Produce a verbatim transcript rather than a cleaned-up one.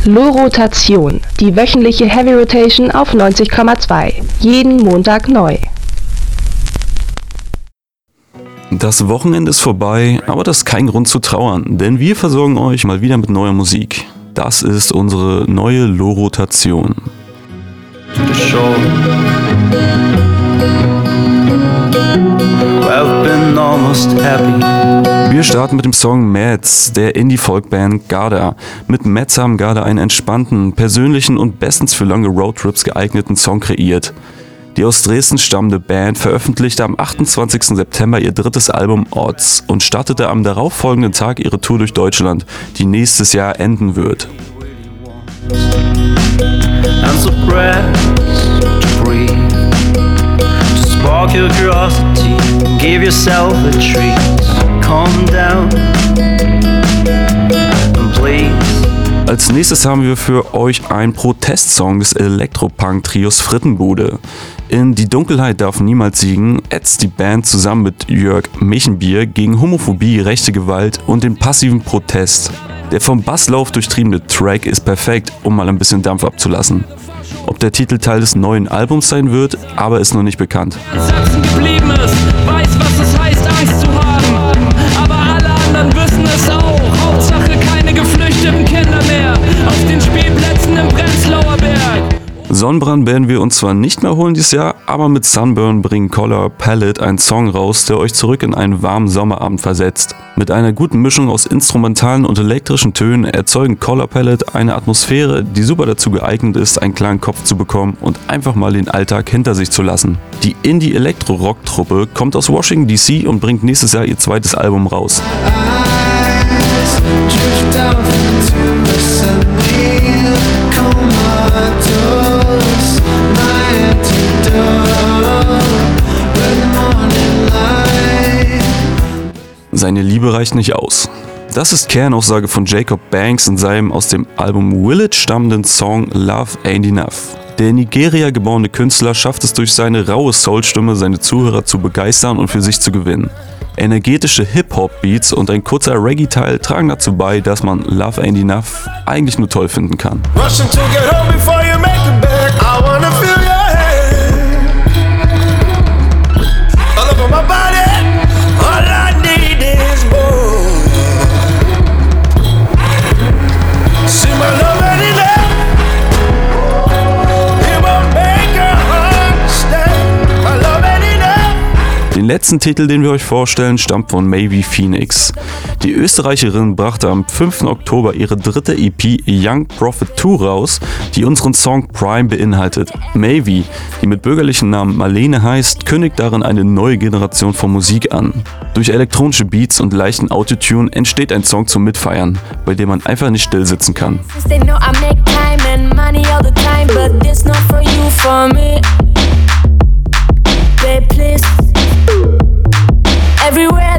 Lo-Rotation, die wöchentliche Heavy Rotation auf neunzig Komma zwei. Jeden Montag neu. Das Wochenende ist vorbei, aber das ist kein Grund zu trauern, denn wir versorgen euch mal wieder mit neuer Musik. Das ist unsere neue Lo-Rotation. Wir starten mit dem Song Mads der Indie-Folk-Band Garda. Mit Mads haben Garda einen entspannten, persönlichen und bestens für lange Roadtrips geeigneten Song kreiert. Die aus Dresden stammende Band veröffentlichte am achtundzwanzigsten September ihr drittes Album Odds und startete am darauffolgenden Tag ihre Tour durch Deutschland, die nächstes Jahr enden wird. Als nächstes haben wir für euch einen Protestsong des Elektropunk-Trios Frittenbude. In Die Dunkelheit darf niemals siegen ätzt die Band zusammen mit Jörg Mechenbier gegen Homophobie, rechte Gewalt und den passiven Protest. Der vom Basslauf durchtriebene Track ist perfekt, um mal ein bisschen Dampf abzulassen. Ob der Titel Teil des neuen Albums sein wird, aber ist noch nicht bekannt. Geblieben ist, weiß, was es heißt, Angst zu haben. Aber alle anderen wissen es auch. Hauptsache keine geflüchteten Kinder mehr auf den Spielplätzen im Prenzlauer Berg. Sonnenbrand werden wir uns zwar nicht mehr holen dieses Jahr, aber mit Sunburn bringen Color Palette einen Song raus, der euch zurück in einen warmen Sommerabend versetzt. Mit einer guten Mischung aus instrumentalen und elektrischen Tönen erzeugen Color Palette eine Atmosphäre, die super dazu geeignet ist, einen klaren Kopf zu bekommen und einfach mal den Alltag hinter sich zu lassen. Die Indie-Elektro-Rock-Truppe kommt aus Washington D C und bringt nächstes Jahr ihr zweites Album raus. Seine Liebe reicht nicht aus. Das ist Kernaussage von Jacob Banks in seinem aus dem Album Village stammenden Song Love Ain't Enough. Der in Nigeria geborene Künstler schafft es durch seine raue Soulstimme, seine Zuhörer zu begeistern und für sich zu gewinnen. Energetische Hip-Hop-Beats und ein kurzer Reggae-Teil tragen dazu bei, dass man Love Ain't Enough eigentlich nur toll finden kann. Den letzten Titel, den wir euch vorstellen, stammt von Maybe Phoenix. Die Österreicherin brachte am fünften Oktober ihre dritte E P Young Prophet zwei raus, die unseren Song Prime beinhaltet. Maybe, die mit bürgerlichen Namen Marlene heißt, kündigt darin eine neue Generation von Musik an. Durch elektronische Beats und leichten Autotune entsteht ein Song zum Mitfeiern, bei dem man einfach nicht still sitzen kann. Everywhere